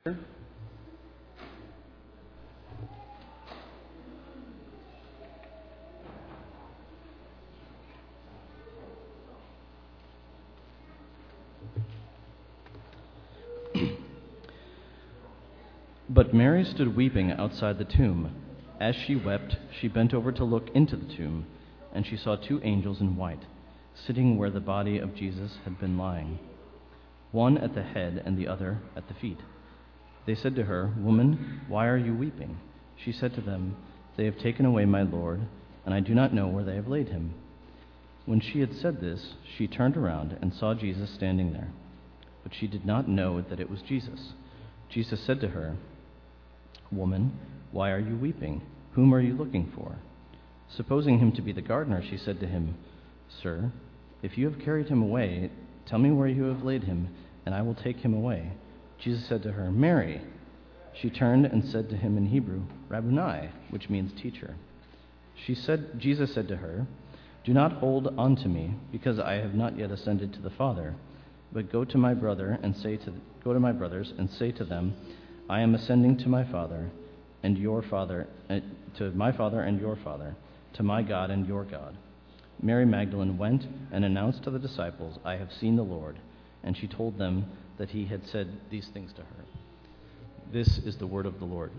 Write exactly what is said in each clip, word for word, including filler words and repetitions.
But Mary stood weeping outside the tomb. As she wept, she bent over to look into the tomb, and she saw two angels in white, sitting where the body of Jesus had been lying, one at the head and the other at the feet. They said to her, "Woman, why are you weeping?" She said to them, "They have taken away my Lord, and I do not know where they have laid him." When she had said this, she turned around and saw Jesus standing there, but she did not know that it was Jesus. Jesus said to her, "Woman, why are you weeping? Whom are you looking for?" Supposing him to be the gardener, she said to him, "Sir, if you have carried him away, tell me where you have laid him, and I will take him away." Jesus said to her, "Mary." She turned and said to him in Hebrew, "Rabboni," which means teacher. She said, Jesus said to her, "Do not hold on to me, because I have not yet ascended to the Father, but go to my brother and say to go to my brothers and say to them, I am ascending to my Father and your Father, uh, to my Father and your Father, to my God and your God." Mary Magdalene went and announced to the disciples, "I have seen the Lord," and she told them that he had said these things to her. This is the word of the Lord.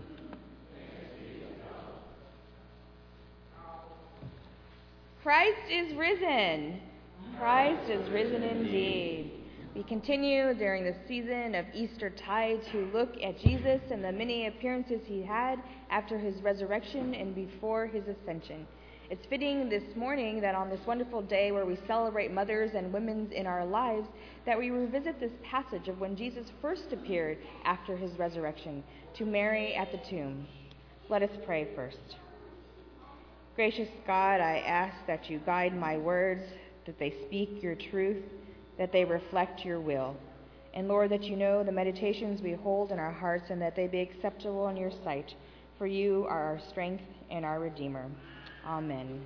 Christ is risen. Christ is risen indeed. We continue during the season of Eastertide to look at Jesus and the many appearances he had after his resurrection and before his ascension. It's fitting this morning that on this wonderful day where we celebrate mothers and women in our lives, that we revisit this passage of when Jesus first appeared after his resurrection to Mary at the tomb. Let us pray first. Gracious God, I ask that you guide my words, that they speak your truth, that they reflect your will. And Lord, that you know the meditations we hold in our hearts and that they be acceptable in your sight, for you are our strength and our Redeemer. Amen.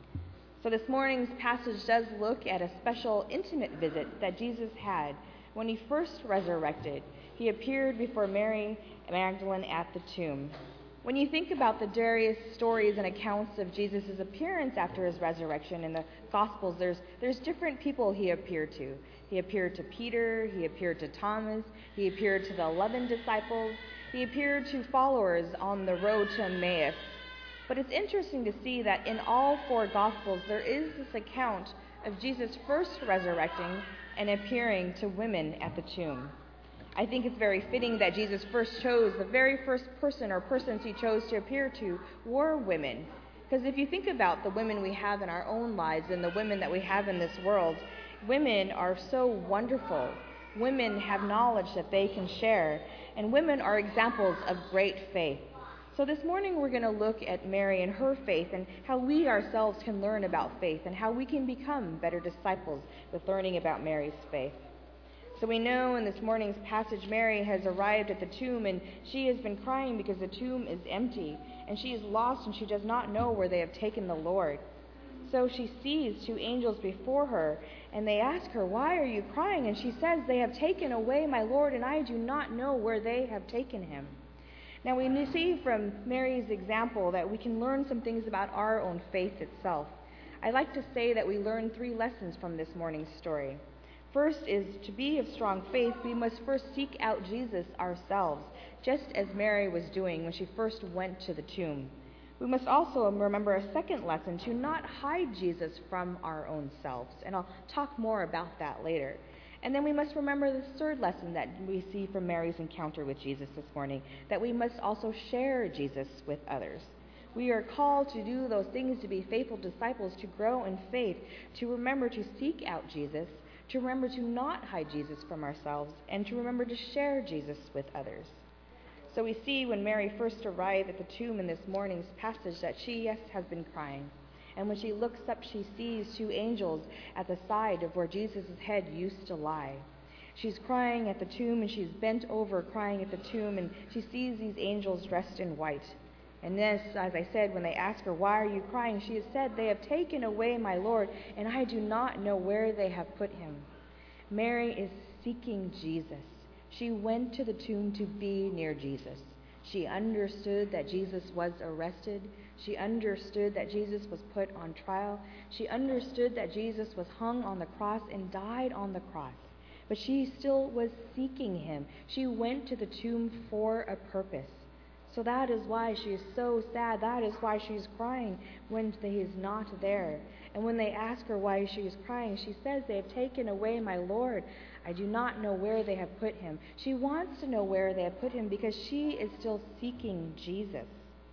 So this morning's passage does look at a special intimate visit that Jesus had when he first resurrected. He appeared before Mary Magdalene at the tomb. When you think about the various stories and accounts of Jesus' appearance after his resurrection in the Gospels, there's, there's different people he appeared to. He appeared to Peter, he appeared to Thomas, he appeared to the eleven disciples, he appeared to followers on the road to Emmaus. But it's interesting to see that in all four Gospels, there is this account of Jesus first resurrecting and appearing to women at the tomb. I think it's very fitting that Jesus first chose, the very first person or persons he chose to appear to were women. Because if you think about the women we have in our own lives and the women that we have in this world, women are so wonderful. Women have knowledge that they can share, and women are examples of great faith. So this morning we're going to look at Mary and her faith and how we ourselves can learn about faith and how we can become better disciples with learning about Mary's faith. So we know in this morning's passage, Mary has arrived at the tomb, and she has been crying because the tomb is empty, and she is lost, and she does not know where they have taken the Lord. So she sees two angels before her, and they ask her, "Why are you crying?" And she says, "They have taken away my Lord, and I do not know where they have taken him." Now we see from Mary's example that we can learn some things about our own faith itself. I like to say that we learn three lessons from this morning's story. First is, to be of strong faith, we must first seek out Jesus ourselves, just as Mary was doing when she first went to the tomb. We must also remember a second lesson, to not hide Jesus from our own selves, and I'll talk more about that later. And then we must remember the third lesson that we see from Mary's encounter with Jesus this morning, that we must also share Jesus with others. We are called to do those things, to be faithful disciples, to grow in faith, to remember to seek out Jesus, to remember to not hide Jesus from ourselves, and to remember to share Jesus with others. So we see when Mary first arrived at the tomb in this morning's passage that she, yes, has been crying. And when she looks up, she sees two angels at the side of where Jesus' head used to lie. She's crying at the tomb, and she's bent over crying at the tomb, and she sees these angels dressed in white. And this, as I said, when they ask her, "Why are you crying?" she has said, "They have taken away my Lord, and I do not know where they have put him." Mary is seeking Jesus. She went to the tomb to be near Jesus. She understood that Jesus was arrested. She understood that Jesus was put on trial. She understood that Jesus was hung on the cross and died on the cross. But she still was seeking him. She went to the tomb for a purpose. So that is why she is so sad. That is why she's crying when he is not there. And when they ask her why she is crying, she says, "They have taken away my Lord. I do not know where they have put him." She wants to know where they have put him because she is still seeking Jesus.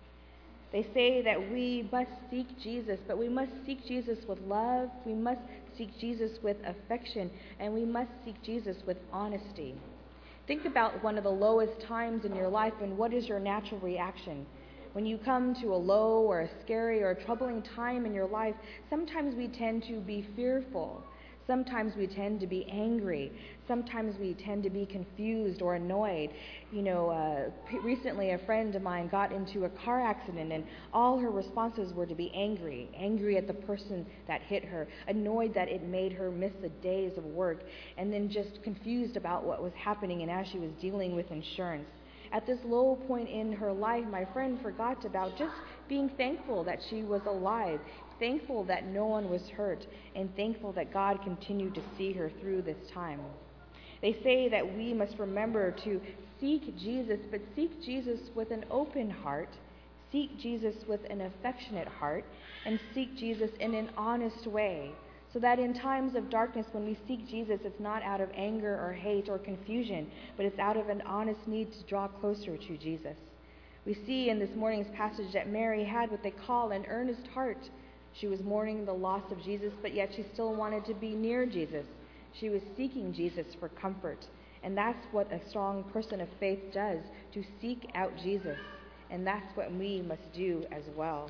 They say that we must seek Jesus, but we must seek Jesus with love. We must seek Jesus with affection, and we must seek Jesus with honesty. Think about one of the lowest times in your life, and what is your natural reaction? When you come to a low or a scary or a troubling time in your life, sometimes we tend to be fearful. Sometimes we tend to be angry. Sometimes we tend to be confused or annoyed. You know, uh, p- recently a friend of mine got into a car accident, and all her responses were to be angry. Angry at the person that hit her, annoyed that it made her miss the days of work, and then just confused about what was happening and as she was dealing with insurance. At this low point in her life, my friend forgot about just being thankful that she was alive, thankful that no one was hurt, and thankful that God continued to see her through this time. They say that we must remember to seek Jesus, but seek Jesus with an open heart, seek Jesus with an affectionate heart, and seek Jesus in an honest way. So that in times of darkness, when we seek Jesus, it's not out of anger or hate or confusion, but it's out of an honest need to draw closer to Jesus. We see in this morning's passage that Mary had what they call an earnest heart. She was mourning the loss of Jesus, but yet she still wanted to be near Jesus. She was seeking Jesus for comfort. And that's what a strong person of faith does, to seek out Jesus. And that's what we must do as well.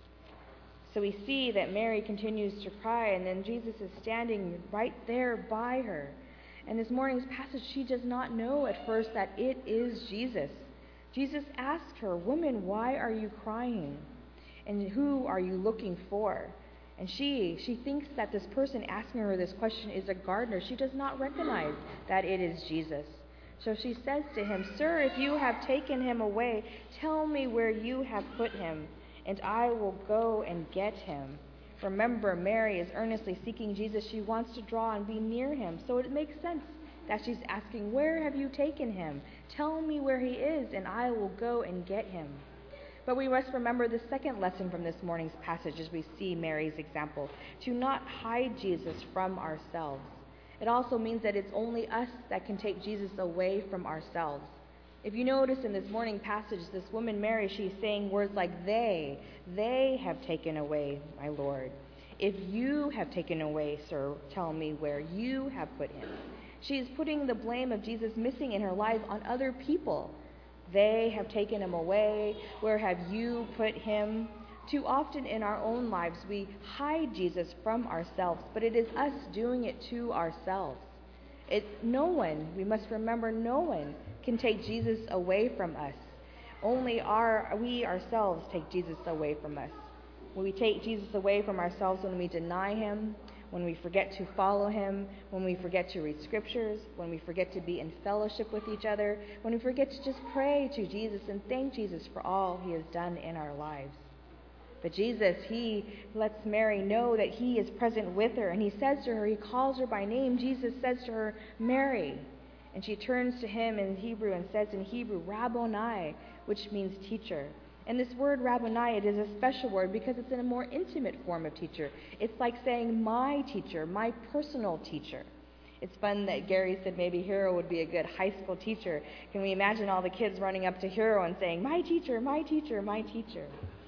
So we see that Mary continues to cry, and then Jesus is standing right there by her. In this morning's passage, she does not know at first that it is Jesus. Jesus asked her, "Woman, why are you crying? And who are you looking for?" And she, she thinks that this person asking her this question is a gardener. She does not recognize that it is Jesus. So she says to him, "Sir, if you have taken him away, tell me where you have put him, and I will go and get him." Remember, Mary is earnestly seeking Jesus. She wants to draw and be near him. So it makes sense that she's asking, "Where have you taken him? Tell me where he is, and I will go and get him." But we must remember the second lesson from this morning's passage as we see Mary's example, to not hide Jesus from ourselves. It also means that it's only us that can take Jesus away from ourselves. If you notice in this morning passage, this woman Mary, she's saying words like they, they have taken away my Lord. If you have taken away, sir, tell me where you have put him. She is putting the blame of Jesus missing in her life on other people. They have taken him away. Where have you put him? Too often in our own lives, we hide Jesus from ourselves, but it is us doing it to ourselves. It, no one, we must remember, no one can take Jesus away from us. Only our, we ourselves take Jesus away from us. When we take Jesus away from ourselves, when we deny him, when we forget to follow him, when we forget to read scriptures, when we forget to be in fellowship with each other, when we forget to just pray to Jesus and thank Jesus for all he has done in our lives. But Jesus, he lets Mary know that he is present with her, and he says to her, he calls her by name. Jesus says to her, "Mary." And she turns to him in Hebrew and says in Hebrew, "Rabboni," which means teacher. And this word Rabboni, it is a special word because it's in a more intimate form of teacher. It's like saying my teacher, my personal teacher. It's fun that Gary said maybe Hero would be a good high school teacher. Can we imagine all the kids running up to Hero and saying, "My teacher, my teacher, my teacher"?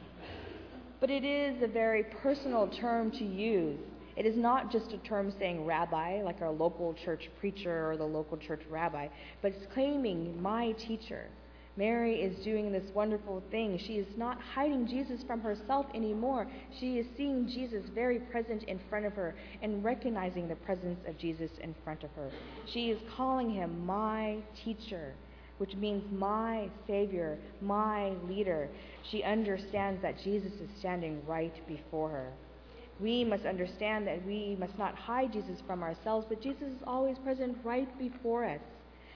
But it is a very personal term to use. It is not just a term saying rabbi, like our local church preacher or the local church rabbi, but it's claiming my teacher. Mary is doing this wonderful thing. She is not hiding Jesus from herself anymore. She is seeing Jesus very present in front of her and recognizing the presence of Jesus in front of her. She is calling him my teacher, which means my Savior, my leader. She understands that Jesus is standing right before her. We must understand that we must not hide Jesus from ourselves, but Jesus is always present right before us.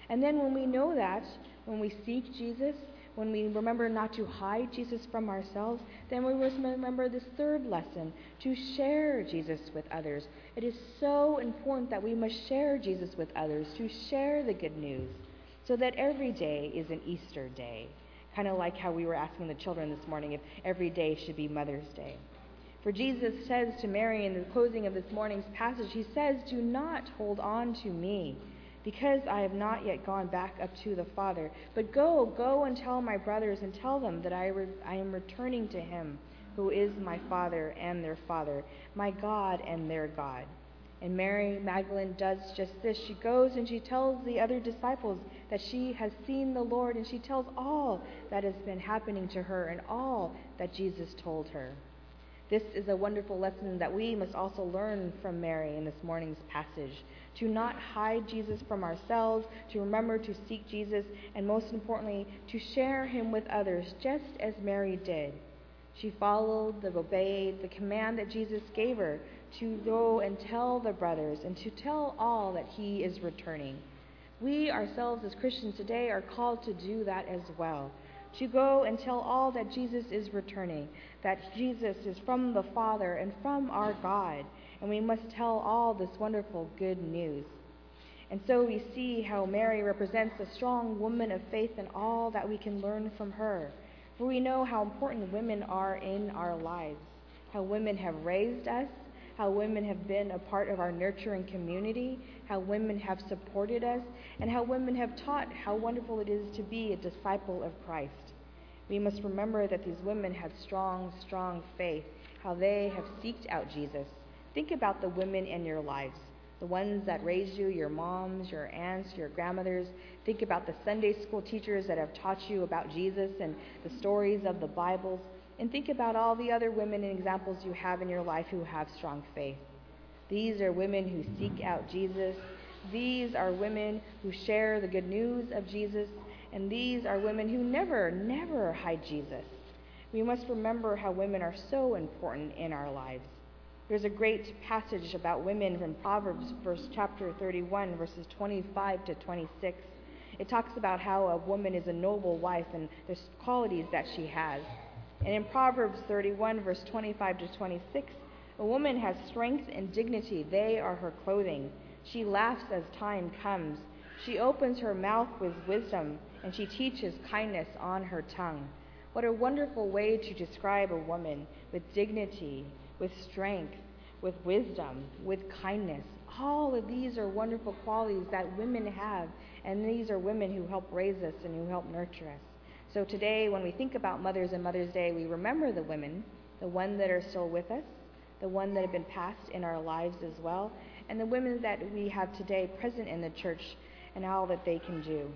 And then when we know that, when we seek Jesus, when we remember not to hide Jesus from ourselves, then we must remember this third lesson, to share Jesus with others. It is so important that we must share Jesus with others, to share the good news, so that every day is an Easter day. Kind of like how we were asking the children this morning if every day should be Mother's Day. For Jesus says to Mary in the closing of this morning's passage, he says, "Do not hold on to me, because I have not yet gone back up to the Father. But go, go and tell my brothers and tell them that I, re- I am returning to him, who is my Father and their Father, my God and their God." And Mary Magdalene does just this. She goes and she tells the other disciples that she has seen the Lord, and she tells all that has been happening to her and all that Jesus told her. This is a wonderful lesson that we must also learn from Mary in this morning's passage. To not hide Jesus from ourselves, to remember to seek Jesus, and most importantly, to share him with others, just as Mary did. She followed, the, obeyed the command that Jesus gave her to go and tell the brothers and to tell all that he is returning. We ourselves as Christians today are called to do that as well. To go and tell all that Jesus is returning, that Jesus is from the Father and from our God, and we must tell all this wonderful good news. And so we see how Mary represents a strong woman of faith and all that we can learn from her. For we know how important women are in our lives, how women have raised us, how women have been a part of our nurturing community, how women have supported us, and how women have taught how wonderful it is to be a disciple of Christ. We must remember that these women had strong, strong faith, how they have seeked out Jesus. Think about the women in your lives, the ones that raised you, your moms, your aunts, your grandmothers. Think about the Sunday school teachers that have taught you about Jesus and the stories of the Bible. And think about all the other women and examples you have in your life who have strong faith. These are women who seek out Jesus. These are women who share the good news of Jesus. And these are women who never, never hide Jesus. We must remember how women are so important in our lives. There's a great passage about women from Proverbs, verse chapter thirty-one, verses twenty-five to twenty-six. It talks about how a woman is a noble wife and the qualities that she has. And in Proverbs thirty-one, verse twenty-five to twenty-six, a woman has strength and dignity. They are her clothing. She laughs as time comes. She opens her mouth with wisdom, and she teaches kindness on her tongue. What a wonderful way to describe a woman with dignity, with strength, with wisdom, with kindness. All of these are wonderful qualities that women have, and these are women who help raise us and who help nurture us. So today, when we think about mothers and Mother's Day, we remember the women, the ones that are still with us, the ones that have been passed in our lives as well, and the women that we have today present in the church and all that they can do.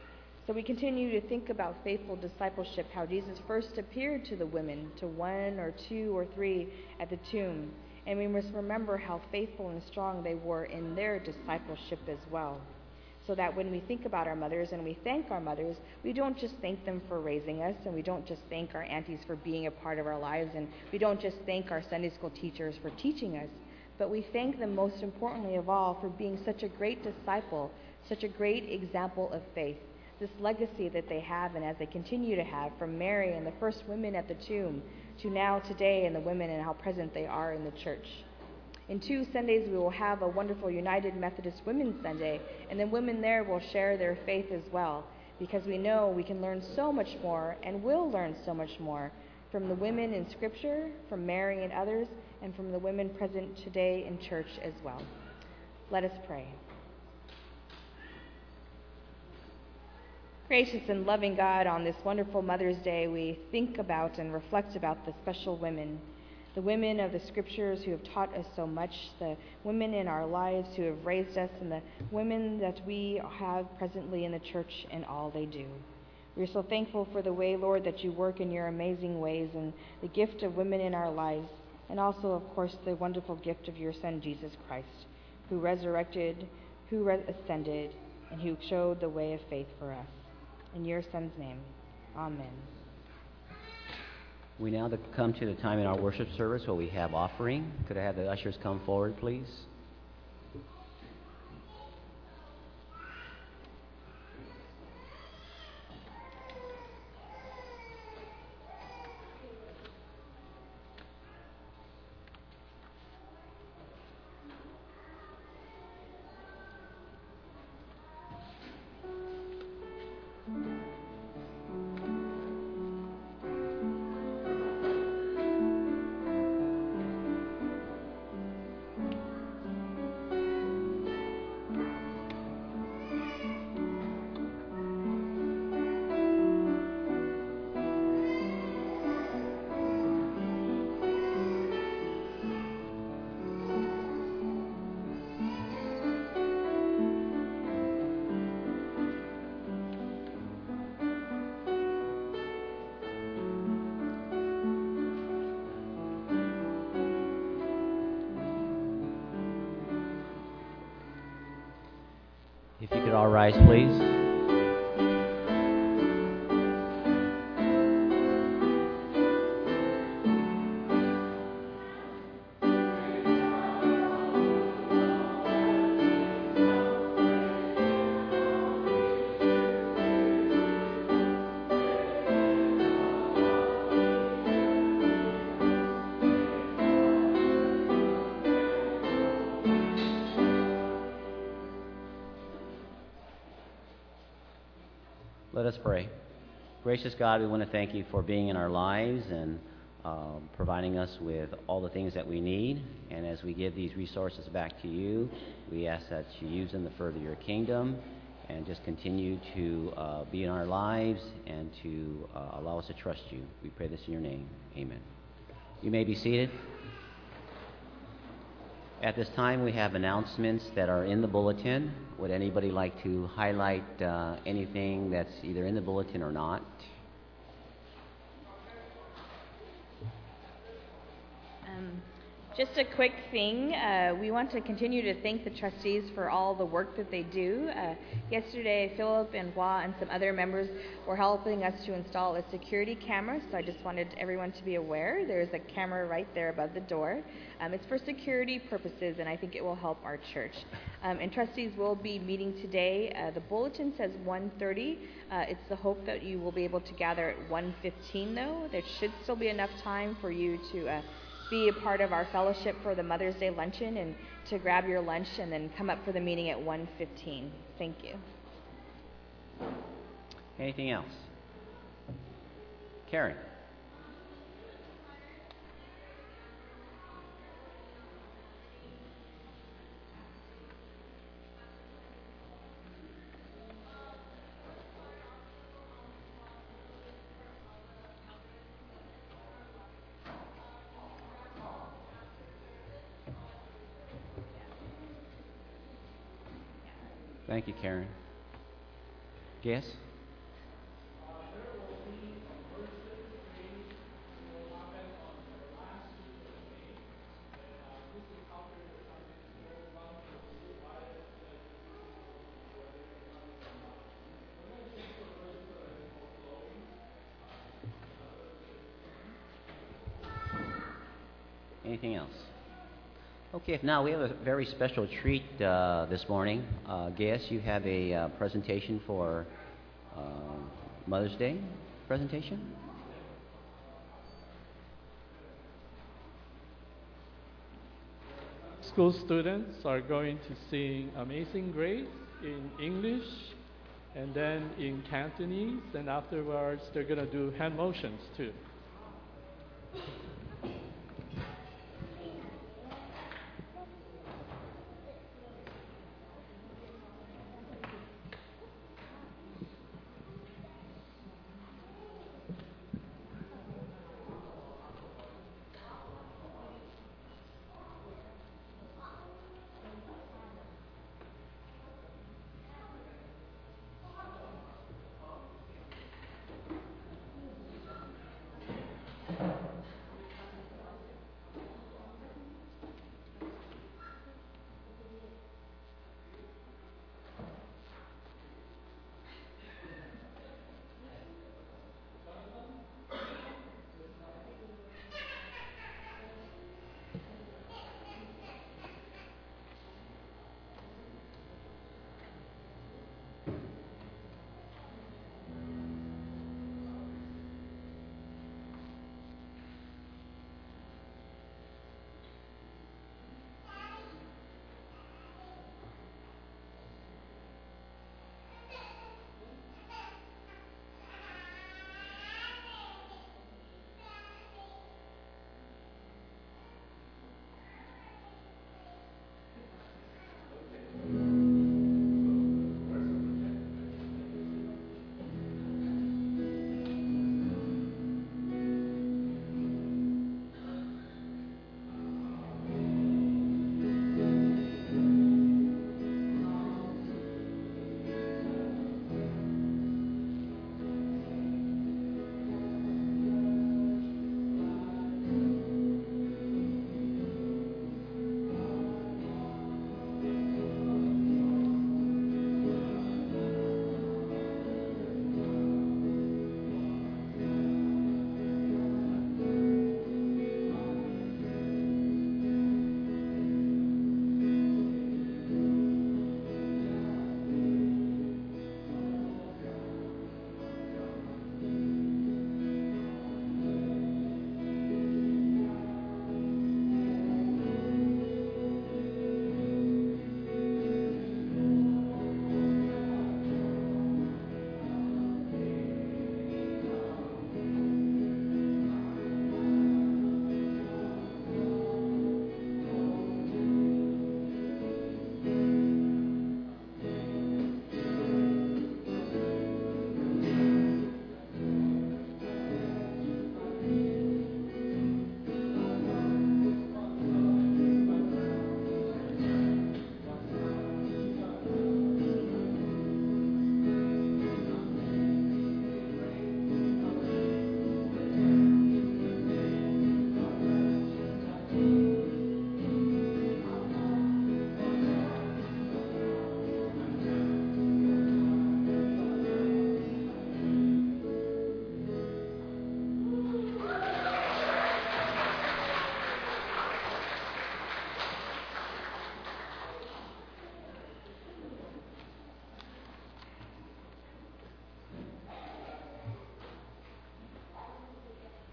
So we continue to think about faithful discipleship, how Jesus first appeared to the women, to one or two or three at the tomb. And we must remember how faithful and strong they were in their discipleship as well. So that when we think about our mothers and we thank our mothers, we don't just thank them for raising us, and we don't just thank our aunties for being a part of our lives, and we don't just thank our Sunday school teachers for teaching us, but we thank them most importantly of all for being such a great disciple, such a great example of faith. This legacy that they have and as they continue to have from Mary and the first women at the tomb to now today and the women and how present they are in the church. In two Sundays, we will have a wonderful United Methodist Women's Sunday, and then women there will share their faith as well, because we know we can learn so much more and will learn so much more from the women in Scripture, from Mary and others, and from the women present today in church as well. Let us pray. Gracious and loving God, on this wonderful Mother's Day, we think about and reflect about the special women, the women of the Scriptures who have taught us so much, the women in our lives who have raised us, and the women that we have presently in the church and all they do. We are so thankful for the way, Lord, that you work in your amazing ways and the gift of women in our lives, and also, of course, the wonderful gift of your Son, Jesus Christ, who resurrected, who re- ascended, and who showed the way of faith for us. In your Son's name, amen. We now come to the time in our worship service where we have offering. Could I have the ushers come forward, please? should all rise, please. Let us pray. Gracious God, we want to thank you for being in our lives and uh, providing us with all the things that we need. And as we give these resources back to you, we ask that you use them to further your kingdom and just continue to uh, be in our lives and to uh, allow us to trust you. We pray this in your name. Amen. You may be seated. At this time, we have announcements that are in the bulletin. Would anybody like to highlight uh, anything that's either in the bulletin or not? Um, just a quick thing. Uh, we want to continue to thank the trustees for all the work that they do. Uh, yesterday, Philip and Hua and some other members were helping us to install a security camera, so I just wanted everyone to be aware. There's a camera right there above the door. Um, it's for security purposes, and I think it will help our church. Um, and trustees will be meeting today. Uh, the bulletin says one thirty. Uh, it's the hope that you will be able to gather at one fifteen, though. There should still be enough time for you to uh, be a part of our fellowship for the Mother's Day luncheon and to grab your lunch and then come up for the meeting at one fifteen. Thank you. Anything else? Karen. Thank you, Karen. Yes? Anything else? Okay, if not, we have a very special treat uh, this morning. Uh, Gaius, you have a uh, presentation for uh, Mother's Day presentation? School students are going to sing Amazing Grace in English and then in Cantonese, and afterwards they're going to do hand motions too.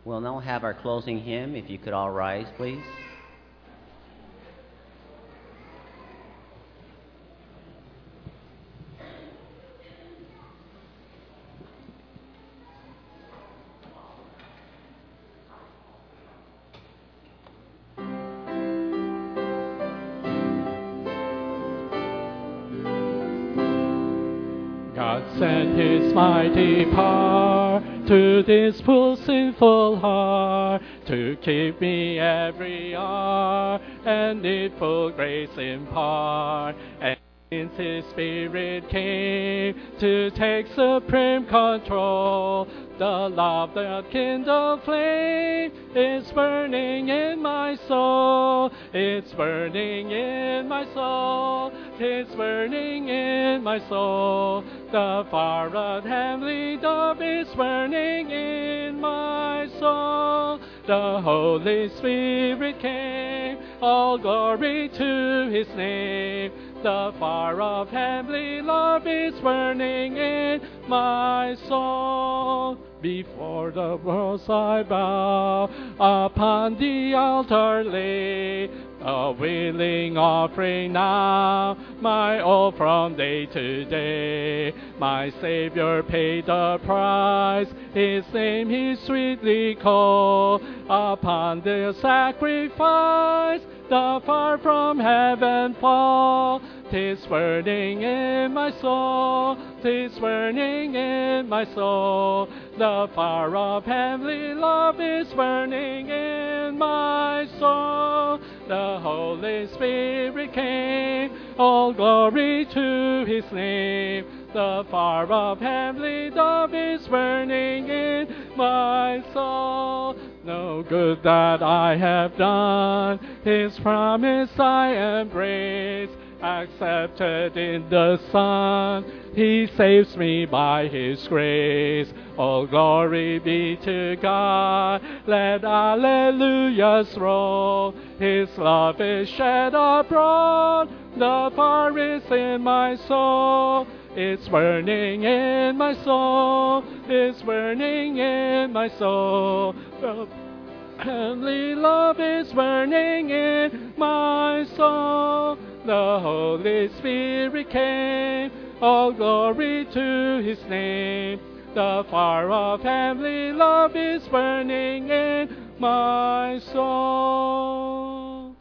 We'll now have our closing hymn. If you could all rise, please. God sent his mighty power to this poor sinful heart, to keep me every hour, and needful grace impart. And since his Spirit came to take supreme control, the love that kindled flame is burning in my soul. It's burning in my soul. It's burning in my soul. The fire of heavenly dove is burning in my soul. The Holy Spirit came, all glory to his name. The fire of heavenly love is burning in my soul. Before the worlds I bow, upon the altar lay, a willing offering now, my all from day to day. My Savior paid the price, his name he sweetly called. Upon the sacrifice, the fire from heaven fall. 'Tis burning in my soul, 'tis burning in my soul. The fire of heavenly love is burning in my soul. The Holy Spirit came, all glory to his name. The fire of heavenly love is burning in my soul. No good that I have done, his promise I embrace. Accepted in the Son, he saves me by his grace. All glory be to God, let alleluias roll. His love is shed abroad, the fire is in my soul. It's burning in my soul, it's burning in my soul. The heavenly love is burning in my soul. The Holy Spirit came, all glory to his name. The fire of heavenly love is burning in my soul.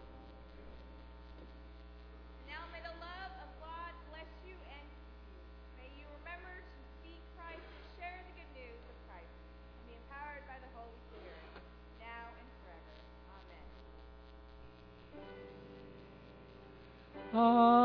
Now may the love of God bless you and keep you. May you remember to seek Christ and share the good news of Christ, and be empowered by the Holy Spirit, now and forever. Amen.